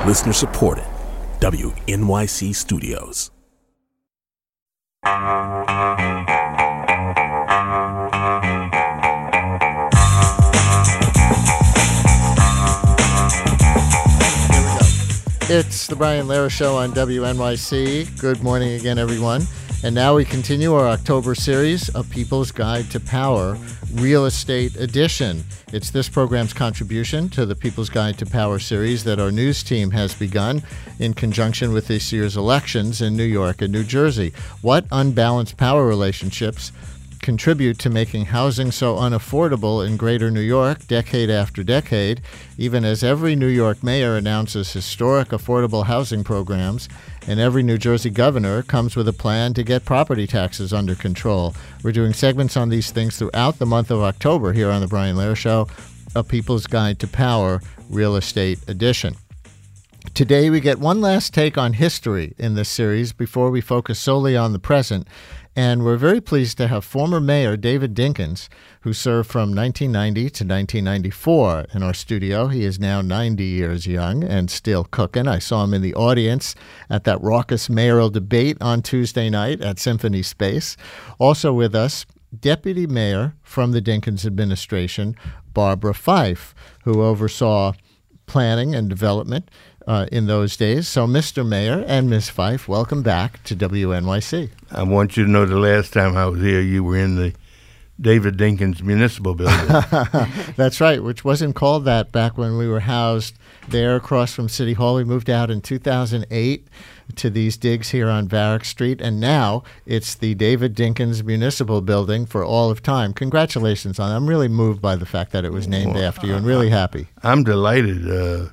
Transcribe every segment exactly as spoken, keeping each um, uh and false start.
Listener supported. W N Y C Studios. It's the Brian Lehrer Show on W N Y C. Good morning again, everyone. And now we continue our October series, A People's Guide to Power, Real Estate Edition. It's this program's contribution to the People's Guide to Power series that our news team has begun in conjunction with this year's elections in New York and New Jersey. What unbalanced power relationships contribute to making housing so unaffordable in greater New York decade after decade, even as every New York mayor announces historic affordable housing programs and every New Jersey governor comes with a plan to get property taxes under control. We're doing segments on these things throughout the month of October here on The Brian Lehrer Show, A People's Guide to Power, Real Estate Edition. Today we get one last take on history in this series before we focus solely on the present. And we're very pleased to have former Mayor David Dinkins, who served from nineteen ninety to nineteen ninety-four in our studio. He is now ninety years young and still cooking. I saw him in the audience at that raucous mayoral debate on Tuesday night at Symphony Space. Also with us, Deputy Mayor from the Dinkins administration, Barbara Fife, who oversaw planning and development Uh, in those days. So, Mister Mayor and Miz Fife, welcome back to W N Y C. I want you to know the last time I was here, you were in the David Dinkins Municipal Building. That's right, which wasn't called that back when we were housed there across from City Hall. We moved out in two thousand eight to these digs here on Varick Street, and now it's the David Dinkins Municipal Building for all of time. Congratulations on it. I'm really moved by the fact that it was named well, after you and really happy. I'm delighted. Uh,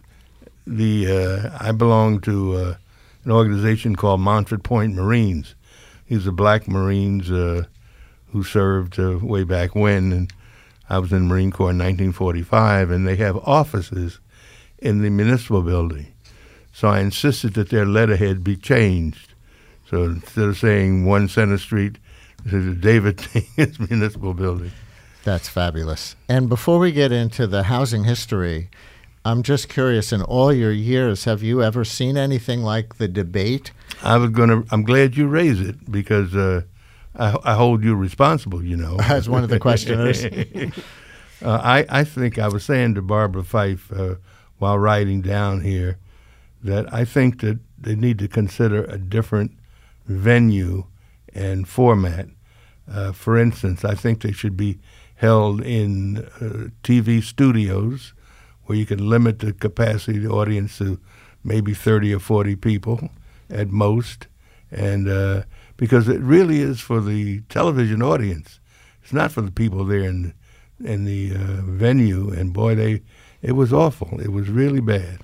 The uh, I belong to uh, an organization called Montford Point Marines. These are black Marines uh, who served uh, way back when, and I was in the Marine Corps in nineteen forty-five, and they have offices in the municipal building. So I insisted that their letterhead be changed. So instead of saying one Center Street, it says the David Dinkins Municipal Building. That's fabulous. And before we get into the housing history, I'm just curious, in all your years, have you ever seen anything like the debate? I was gonna. I'm glad you raised it because uh, I, I hold you responsible. You know, as one of the questioners. uh, I I think I was saying to Barbara Fife uh, while riding down here that I think that they need to consider a different venue and format. Uh, for instance, I think they should be held in uh, T V studios, where you can limit the capacity of the audience to maybe thirty or forty people at most, and uh, because it really is for the television audience. It's not for the people there in, in the uh, venue, and boy, they it was awful. It was really bad.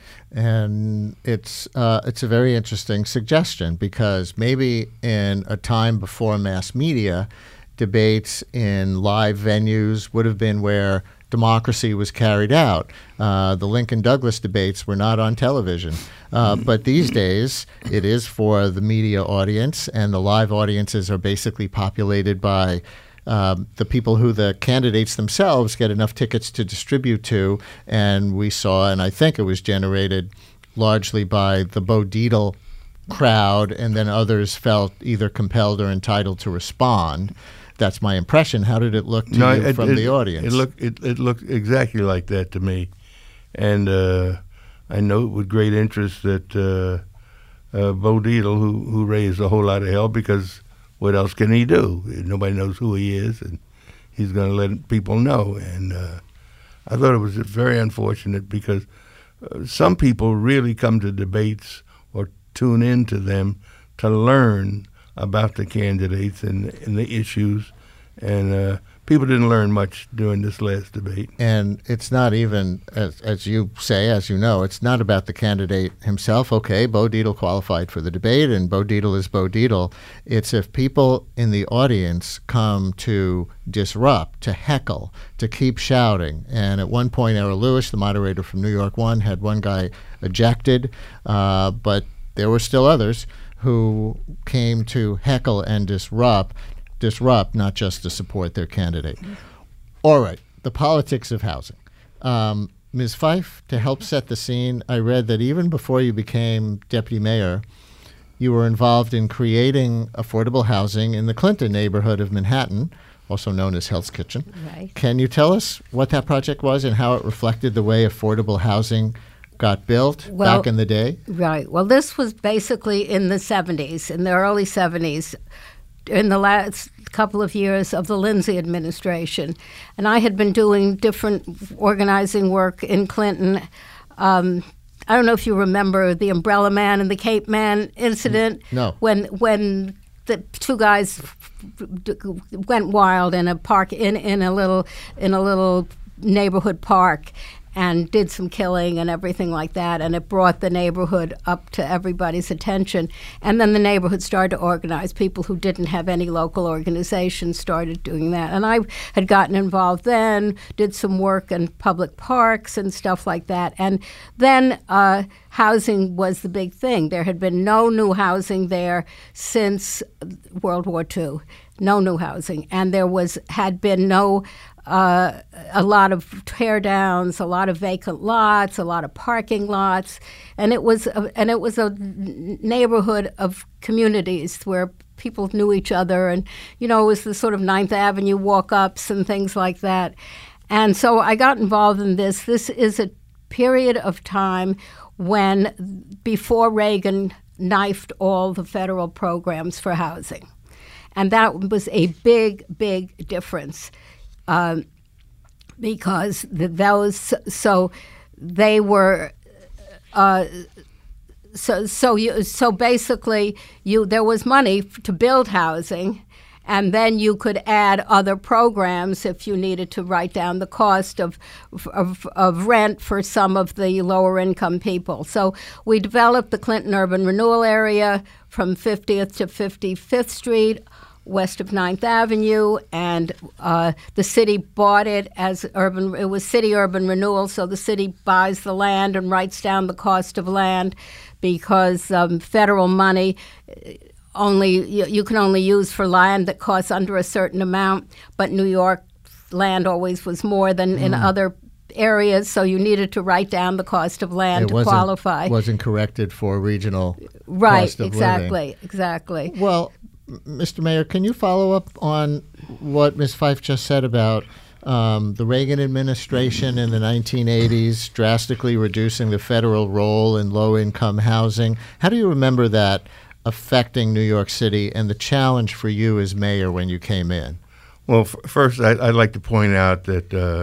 And it's uh, it's a very interesting suggestion, because maybe in a time before mass media, debates in live venues would have been where democracy was carried out. Uh, the Lincoln Douglas debates were not on television. Uh, but these days, it is for the media audience, and the live audiences are basically populated by um, the people who the candidates themselves get enough tickets to distribute to. And we saw, and I think it was generated largely by the Bo Dietl crowd, and then others felt either compelled or entitled to respond. That's my impression. How did it look to no, you it, from it, the audience? It looked it, it looked exactly like that to me, and uh, I note with great interest that uh, uh, Bo Dietl, who who raised a whole lot of hell, because what else can he do? Nobody knows who he is, and he's going to let people know. And uh, I thought it was very unfortunate, because uh, some people really come to debates or tune into them to learn about the candidates and, and the issues, and uh, people didn't learn much during this last debate. And it's not even, as, as you say, as you know, it's not about the candidate himself. Okay, Bo Dietl qualified for the debate, and Bo Dietl is Bo Dietl. It's if people in the audience come to disrupt, to heckle, to keep shouting. And at one point, Errol Lewis, the moderator from New York One, had one guy ejected, uh, but there were still others who came to heckle and disrupt, disrupt, not just to support their candidate. All right, the politics of housing. Um, Miz Fife, to help set the scene, I read that even before you became deputy mayor, you were involved in creating affordable housing in the Clinton neighborhood of Manhattan, also known as Hell's Kitchen. Right. Can you tell us what that project was and how it reflected the way affordable housing got built Well, back in the day? Right. Well, this was basically in the seventies, in the early seventies, in the last couple of years of the Lindsay administration. And I had been doing different organizing work in Clinton. Um, I don't know if you remember the Umbrella Man and the Cape Man incident. No. When when the two guys went wild in a park in, in a little in a little neighborhood park and did some killing and everything like that, and it brought the neighborhood up to everybody's attention. And then the neighborhood started to organize. People who didn't have any local organizations started doing that. And I had gotten involved then, did some work in public parks and stuff like that. And then uh, housing was the big thing. There had been no new housing there since World War Two. No new housing. And there was had been no Uh, a lot of tear downs, a lot of vacant lots, a lot of parking lots, and it was a, and it was a neighborhood of communities where people knew each other, and you know it was the sort of Ninth Avenue walk-ups and things like that. And so I got involved in this. This is a period of time when, before Reagan knifed all the federal programs for housing, and that was a big, big difference. Um, because the, those so they were uh, so so you so basically you there was money to build housing, and then you could add other programs if you needed to write down the cost of of, of rent for some of the lower income people. So we developed the Clinton Urban Renewal Area from fiftieth to fifty-fifth Street, west of Ninth Avenue, and uh, the city bought it as urban. It was city urban renewal, so the city buys the land and writes down the cost of land, because um, federal money only you, you can only use for land that costs under a certain amount, but New York land always was more than mm. in other areas, so you needed to write down the cost of land it to wasn't, qualify. Wasn't corrected for regional right, cost of exactly, living. exactly. Well, Mister Mayor, can you follow up on what Miz Fife just said about um, the Reagan administration in the nineteen eighties drastically reducing the federal role in low-income housing? How do you remember that affecting New York City and the challenge for you as mayor when you came in? Well, f- first, I, I'd like to point out that, uh,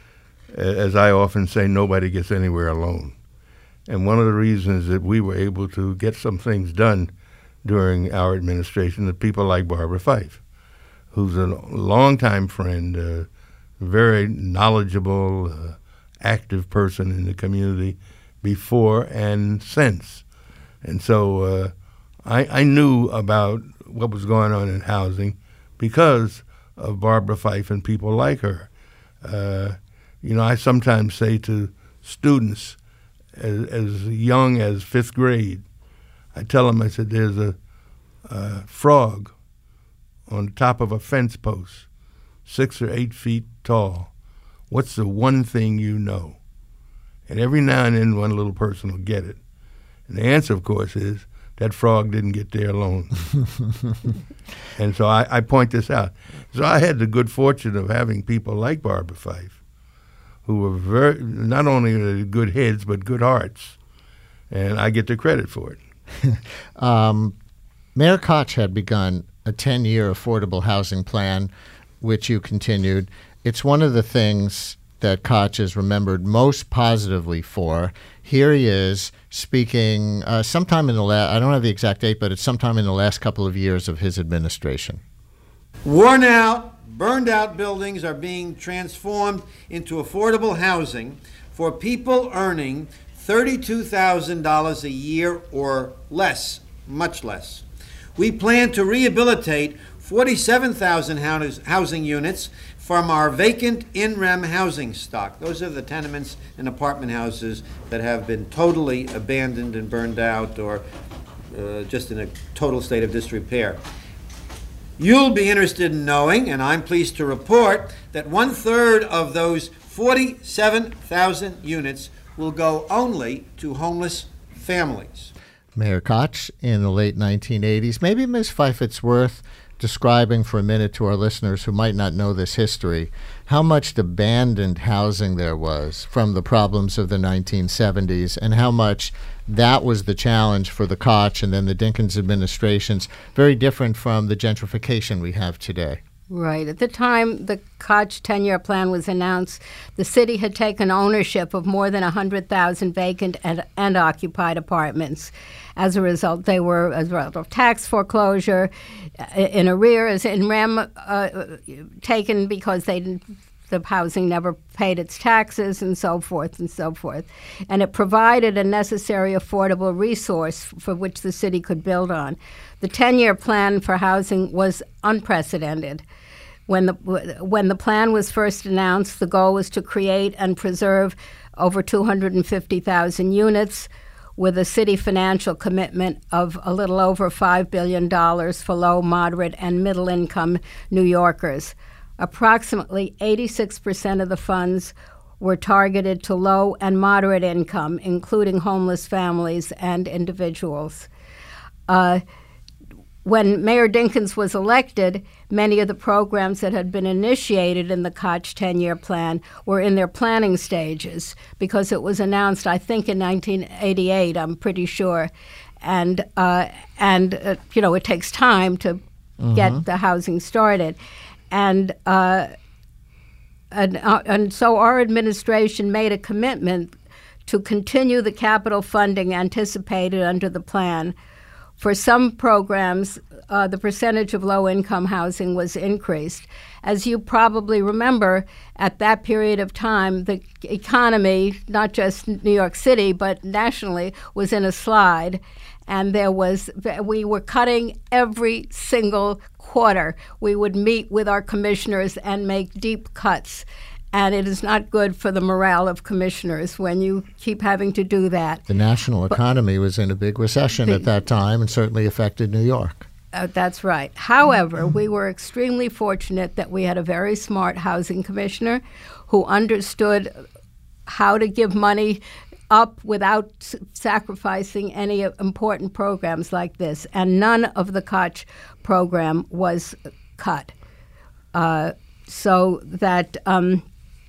as I often say, nobody gets anywhere alone. And one of the reasons that we were able to get some things done during our administration, the people like Barbara Fife, who's a longtime friend, a very knowledgeable, uh, active person in the community before and since. And so uh, I, I knew about what was going on in housing because of Barbara Fife and people like her. Uh, you know, I sometimes say to students as, as young as fifth grade, I tell them, I said, there's a, a frog on the top of a fence post, six or eight feet tall. What's the one thing you know? And every now and then one little person will get it. And the answer, of course, is that frog didn't get there alone. And so I, I point this out. So I had the good fortune of having people like Barbara Fife, who were very, not only good heads, but good hearts. And I get the credit for it. um, Mayor Koch had begun a ten-year affordable housing plan, which you continued. It's one of the things that Koch is remembered most positively for. Here he is speaking uh, sometime in the last, I don't have the exact date, but it's sometime in the last couple of years of his administration. Worn out, burned out buildings are being transformed into affordable housing for people earning thirty-two thousand dollars a year or less, much less. We plan to rehabilitate forty-seven thousand housing units from our vacant in rem housing stock. Those are the tenements and apartment houses that have been totally abandoned and burned out, or uh, just in a total state of disrepair. You'll be interested in knowing, and I'm pleased to report, that one-third of those forty-seven thousand units will go only to homeless families. Mayor Koch in the late nineteen eighties. Maybe Miz Fife, it's worth describing for a minute to our listeners who might not know this history, how much abandoned housing there was from the problems of the nineteen seventies, and how much that was the challenge for the Koch and then the Dinkins administrations, very different from the gentrification we have today. Right. At the time the Koch ten-year plan was announced, the city had taken ownership of more than one hundred thousand vacant and, and occupied apartments. As a result, they were, as a result of tax foreclosure, in arrears, in rem uh, taken because they didn't, the housing never paid its taxes, and so forth and so forth. And it provided a necessary affordable resource for which the city could build on. The ten-year plan for housing was unprecedented. When the, when the plan was first announced, the goal was to create and preserve over two hundred fifty thousand units, with a city financial commitment of a little over five billion dollars for low, moderate, and middle-income New Yorkers. Approximately eighty-six percent of the funds were targeted to low and moderate income, including homeless families and individuals. Uh, when Mayor Dinkins was elected, many of the programs that had been initiated in the Koch ten-year plan were in their planning stages, because it was announced, I think, in nineteen eighty-eight, I'm pretty sure. And, uh, and uh, you know, it takes time to mm-hmm. get the housing started. And, uh, and, uh, and so our administration made a commitment to continue the capital funding anticipated under the plan. For some programs, uh, the percentage of low-income housing was increased. As you probably remember, at that period of time, the economy, not just New York City, but nationally, was in a slide. And there was, we were cutting every single quarter. We would meet with our commissioners and make deep cuts. And it is not good for the morale of commissioners when you keep having to do that. The national economy but, was in a big recession the, at that time, and certainly affected New York. Uh, that's right. However, we were extremely fortunate that we had a very smart housing commissioner who understood how to give money up without s- sacrificing any important programs like this. And none of the Koch program was cut. Uh, so that... Um,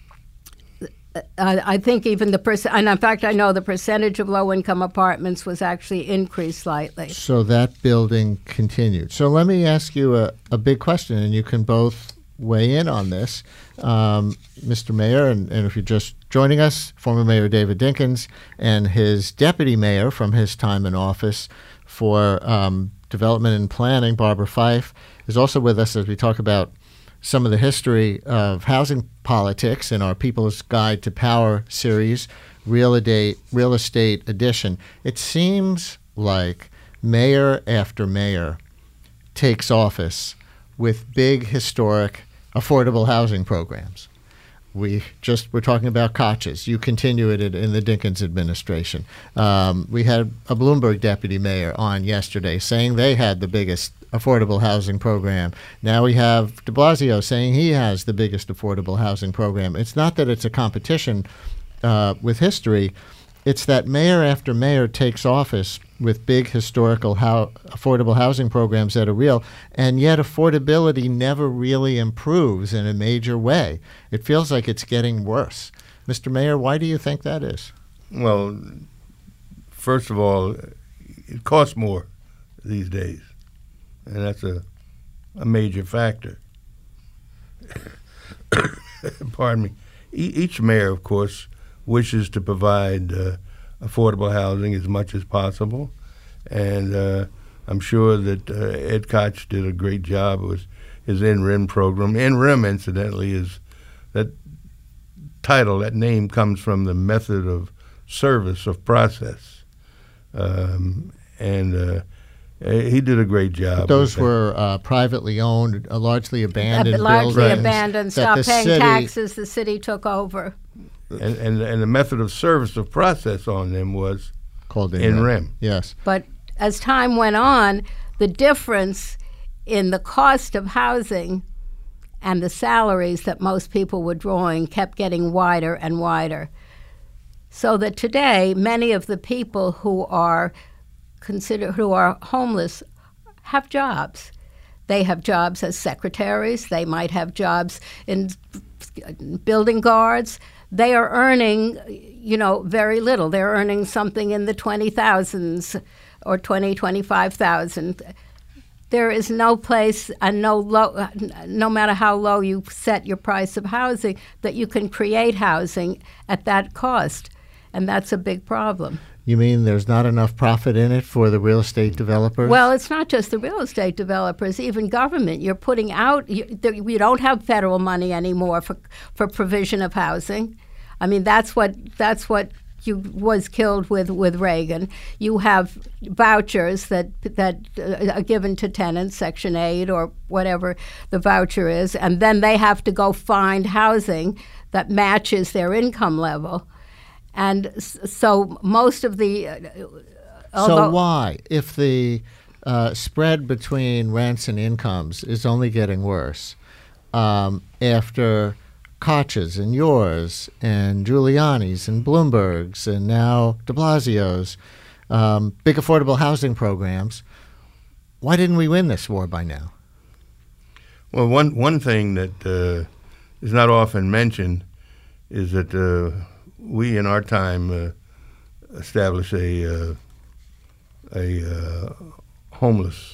Uh, I think even the percent, and in fact, I know the percentage of low-income apartments was actually increased slightly. So that building continued. So let me ask you a, a big question, and you can both weigh in on this. Um, Mister Mayor, and, and if you're just joining us, former Mayor David Dinkins and his deputy mayor from his time in office for um, development and planning, Barbara Fife, is also with us as we talk about some of the history of housing politics in our People's Guide to Power series, Real Estate, Real Estate Edition. It seems like mayor after mayor takes office with big, historic, affordable housing programs. We just were talking about Koch's. You continue it in the Dinkins administration. Um, we had a Bloomberg deputy mayor on yesterday saying they had the biggest affordable housing program. Now we have de Blasio saying he has the biggest affordable housing program. It's not that it's a competition uh, with history. It's that mayor after mayor takes office with big historical ho- affordable housing programs that are real, and yet affordability never really improves in a major way. It feels like it's getting worse. Mister Mayor, why do you think that is? Well, first of all, it costs more these days, and that's a, a major factor. Pardon me. E- each mayor, of course, wishes to provide uh, affordable housing as much as possible, and uh, I'm sure that uh, Ed Koch did a great job with his N R I M program. N R I M, incidentally, is that title, that name comes from the method of service, of process, um, and uh, he did a great job. But those were uh, privately owned, uh, largely abandoned uh, largely buildings. abandoned, that stopped paying city, taxes, the city took over. And, and and the method of service of process on them was called N R I M. Yes. But as time went on, the difference in the cost of housing and the salaries that most people were drawing kept getting wider and wider. So that today, many of the people who are considered who are homeless have jobs. They have jobs as secretaries. They might have jobs in building guards. They are earning, you know, very little. They're earning something in the twenty thousands or twenty, twenty-five thousand. There is no place, and no low, no matter how low you set your price of housing, that you can create housing at that cost, and that's a big problem. You mean there's not enough profit in it for the real estate developers? Well, it's not just the real estate developers, even government. You're putting out, you, you don't have federal money anymore for for provision of housing. I mean, that's what that's what you was killed with, with Reagan. You have vouchers that that uh, are given to tenants, Section eight or whatever the voucher is, and then they have to go find housing that matches their income level. And so most of the... Uh, so why, if the uh, spread between rents and incomes is only getting worse, um, after Koch's and yours and Giuliani's and Bloomberg's and now de Blasio's um, big affordable housing programs, why didn't we win this war by now? Well, one, one thing that uh, is not often mentioned is that uh, we, in our time, uh, established a uh, a uh, homeless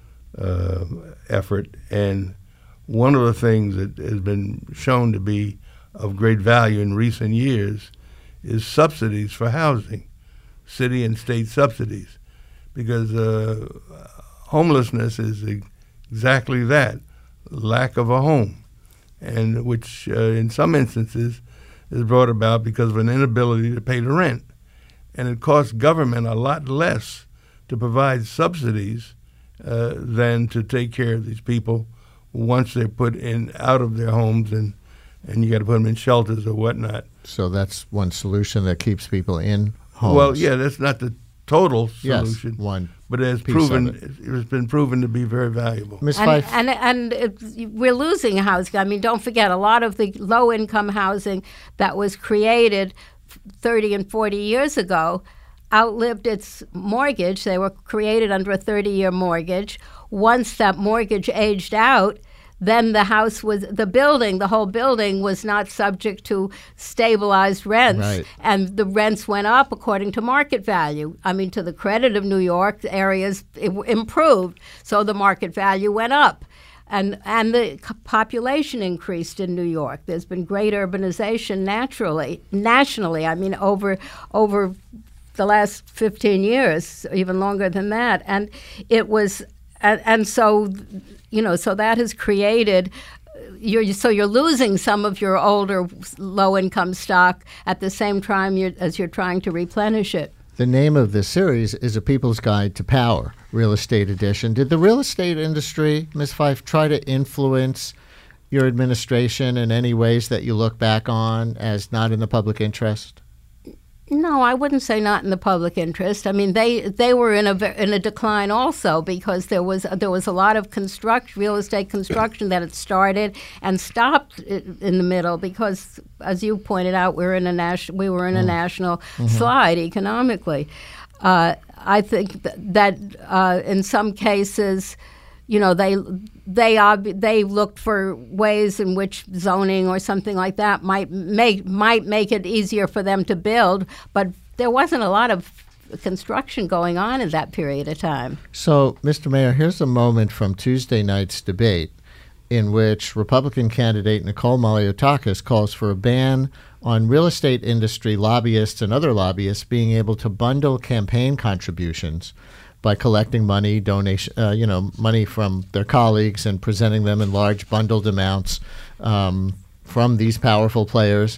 uh, effort, and one of the things that has been shown to be of great value in recent years is subsidies for housing, city and state subsidies, because uh, homelessness is exactly that, lack of a home, and which uh, in some instances is brought about because of an inability to pay the rent. And it costs government a lot less to provide subsidies uh, than to take care of these people once they're put in out of their homes, and, and you got to put them in shelters or whatnot. So that's one solution that keeps people in homes. Well, yeah, that's not the total solution. Yes, one but it's piece proven of it. it's been proven to be very valuable. Miz And, Fife, and, and it, we're losing housing. I mean, don't forget, a lot of the low-income housing that was created thirty and forty years ago outlived its mortgage. They were created under a thirty-year mortgage. Once that mortgage aged out, then the house was, the building, the whole building was not subject to stabilized rents. Right. And the rents went up according to market value. I mean, to the credit of New York, the areas it improved, so the market value went up. And and the c- population increased in New York. There's been great urbanization naturally, nationally. I mean, over over the last fifteen years, even longer than that. And it was, and, and so, you know, so that has created, you're, so you're losing some of your older low-income stock at the same time you're, as you're trying to replenish it. the name of this series is A People's Guide to Power, Real Estate Edition. Did the real estate industry, Miz Fife, try to influence your administration in any ways that you look back on as not in the public interest? No, I wouldn't say not in the public interest. I mean, they they were in a in a decline also because there was there was a lot of construct real estate construction that had started and stopped in the middle because, as you pointed out, we're in a national we were in a national mm-hmm. slide economically. Uh, I think th- that uh, in some cases, you know, they they ob- they looked for ways in which zoning or something like that might make might make it easier for them to build, but there wasn't a lot of construction going on in that period of time. So, Mister Mayor, here's a moment from Tuesday night's debate in which Republican candidate Nicole Malliotakis calls for a ban on real estate industry lobbyists and other lobbyists being able to bundle campaign contributions by collecting money, donation, uh, you know, money from their colleagues and presenting them in large bundled amounts um, from these powerful players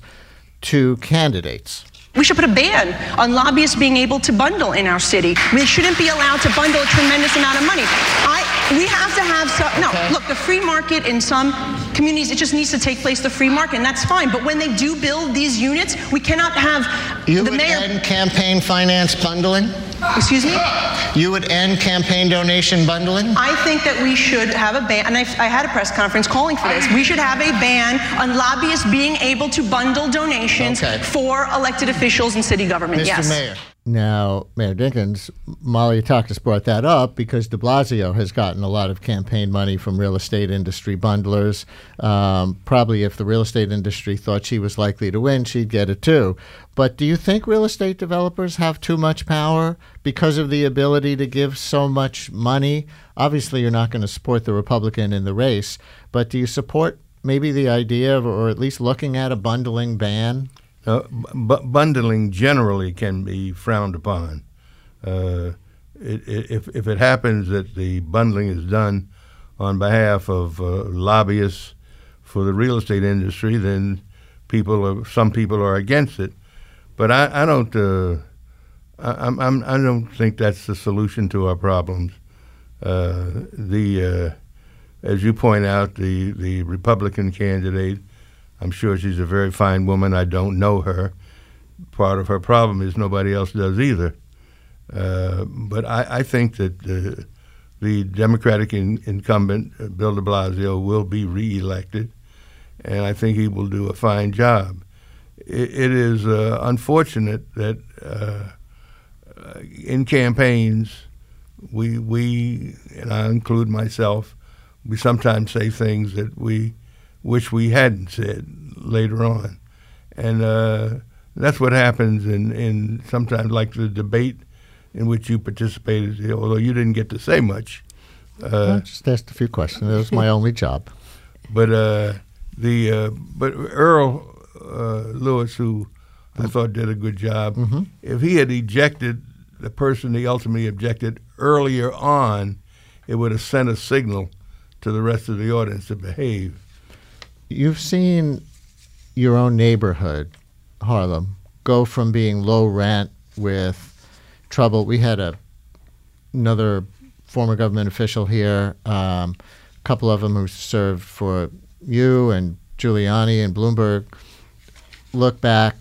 to candidates. We should put a ban on lobbyists being able to bundle in our city. They shouldn't be allowed to bundle a tremendous amount of money. I, we have to have some, no, look, the free market in some communities, it just needs to take place the free market, and that's fine. But when they do build these units, we cannot have You the would mayor. end campaign finance bundling? Excuse me? You would end campaign donation bundling? I think that we should have a ban, and I, I had a press conference calling for this. We should have a ban on lobbyists being able to bundle donations Okay. for elected officials in city government. Mister Yes. Mayor. Now, Mayor Dinkins, Molly Takis brought that up because de Blasio has gotten a lot of campaign money from real estate industry bundlers. Um, probably if the real estate industry thought she was likely to win, she'd get it too. But do you think real estate developers have too much power because of the ability to give so much money? Obviously, you're not going to support the Republican in the race, but do you support maybe the idea of, or at least looking at a bundling ban? Uh, b- bundling generally can be frowned upon. Uh, it, it, if, if it happens that the bundling is done on behalf of uh, lobbyists for the real estate industry, then people, are, some people are against it. But I, I don't, uh, I, I'm, I'm, I don't think that's the solution to our problems. Uh, the, uh, as you point out, the, the Republican candidate, I'm sure she's a very fine woman. I don't know her. Part of her problem is nobody else does either. Uh, but I, I think that uh, the Democratic in, incumbent, uh, Bill de Blasio, will be reelected, and I think he will do a fine job. It, it is uh, unfortunate that uh, uh, in campaigns, we, we, and I include myself, we sometimes say things that we which we hadn't said later on. And uh, that's what happens in, in sometimes like the debate in which you participated, although you didn't get to say much. Uh, I just asked a few questions. That was my only job. But uh, the uh, but Earl uh, Lewis, who I thought did a good job, Mm-hmm. if he had ejected the person he ultimately ejected earlier on, it would have sent a signal to the rest of the audience to behave. You've seen your own neighborhood, Harlem, go from being low rent with trouble. We had a another former government official here, um, a couple of them who served for you and Giuliani and Bloomberg. Look back,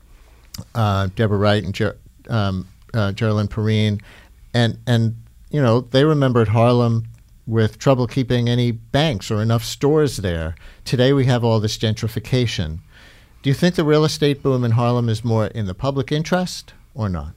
uh, Deborah Wright and Ger- um, uh, Geraldine Perrine, and and you know they remembered Harlem with trouble keeping any banks or enough stores there. Today we have all this gentrification. Do you think the real estate boom in Harlem is more in the public interest or not?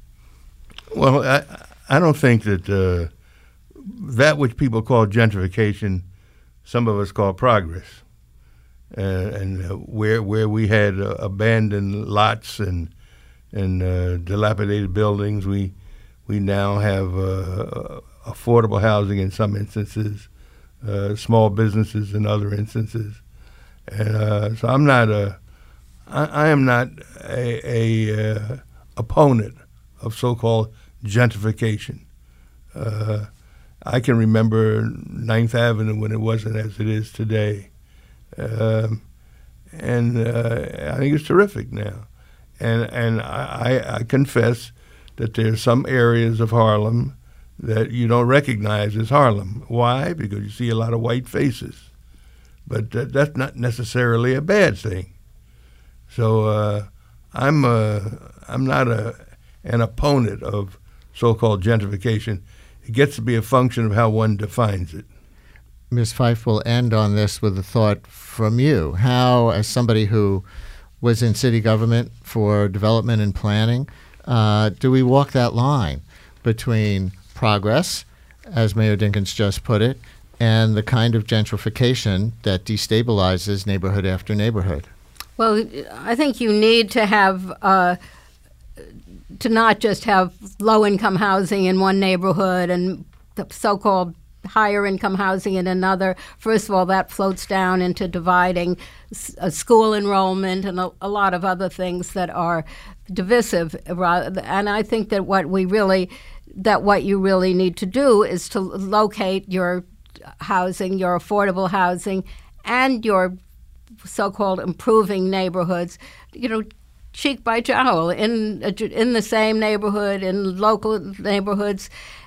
Well, I, I don't think that uh, that which people call gentrification, some of us call progress. Uh, and uh, where where we had uh, abandoned lots and and uh, dilapidated buildings, we we now have uh, affordable housing in some instances, uh, small businesses in other instances, and uh, so I'm not a, I, I am not a, a uh, opponent of so-called gentrification. Uh, I can remember Ninth Avenue when it wasn't as it is today, um, and uh, I think it's terrific now, and and I, I confess that there's some areas of Harlem that you don't recognize as Harlem. Why? Because you see a lot of white faces. But that, that's not necessarily a bad thing. So uh, I'm uh, I'm not a an opponent of so-called gentrification. It gets to be a function of how one defines it. Miz Fife will end on this with a thought from you. How, as somebody who was in city government for development and planning, uh, do we walk that line between progress, as Mayor Dinkins just put it, and the kind of gentrification that destabilizes neighborhood after neighborhood? Well, I think you need to have uh, to not just have low-income housing in one neighborhood and the so-called higher-income housing in another. First of all, that floats down into dividing s- uh, school enrollment and a, a lot of other things that are divisive. And I think that what we really that what you really need to do is to locate your housing, your affordable housing, and your so-called improving neighborhoods, you know, cheek by jowl in in the same neighborhood, in local neighborhoods,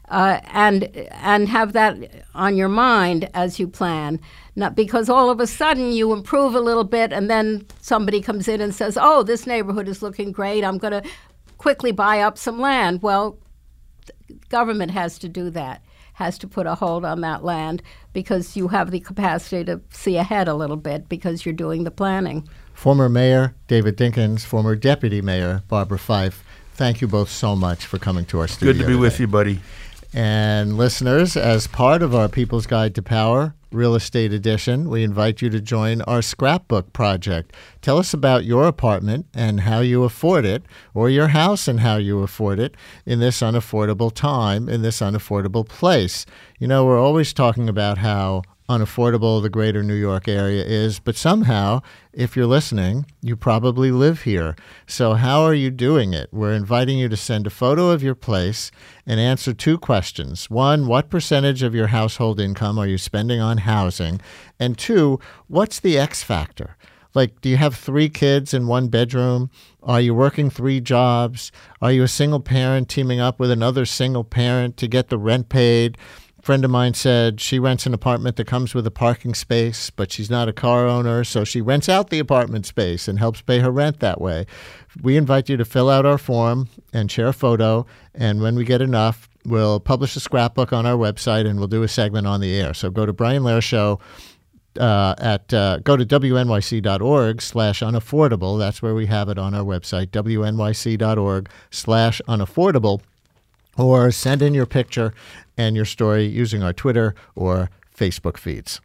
uh, and and have that on your mind as you plan. Not because all of a sudden you improve a little bit and then somebody comes in and says, oh, this neighborhood is looking great, I'm going to quickly buy up some land. Well, government has to do that, has to put a hold on that land because you have the capacity to see ahead a little bit because you're doing the planning. Former Mayor David Dinkins, former Deputy Mayor Barbara Fife, thank you both so much for coming to our studio Good to be today. with you, buddy. And listeners, as part of our People's Guide to Power Real Estate Edition, we invite you to join our scrapbook project. Tell us about your apartment and how you afford it, or your house and how you afford it in this unaffordable time, in this unaffordable place. You know, we're always talking about how unaffordable the greater New York area is, but somehow, if you're listening, you probably live here. So how are you doing it? We're inviting you to send a photo of your place and answer two questions. One, what percentage of your household income are you spending on housing? And two, what's the X factor? Like, do you have three kids in one bedroom? Are you working three jobs? Are you a single parent teaming up with another single parent to get the rent paid? Friend of mine said she rents an apartment that comes with a parking space, but she's not a car owner, so she rents out the apartment space and helps pay her rent that way. We invite you to fill out our form and share a photo, and when we get enough, we'll publish a scrapbook on our website and we'll do a segment on the air. So go to Brian Lehrer Show uh, at uh, go to W N Y C dot org slash unaffordable. That's where we have it on our website, W N Y C dot org slash unaffordable. Or send in your picture and your story using our Twitter or Facebook feeds.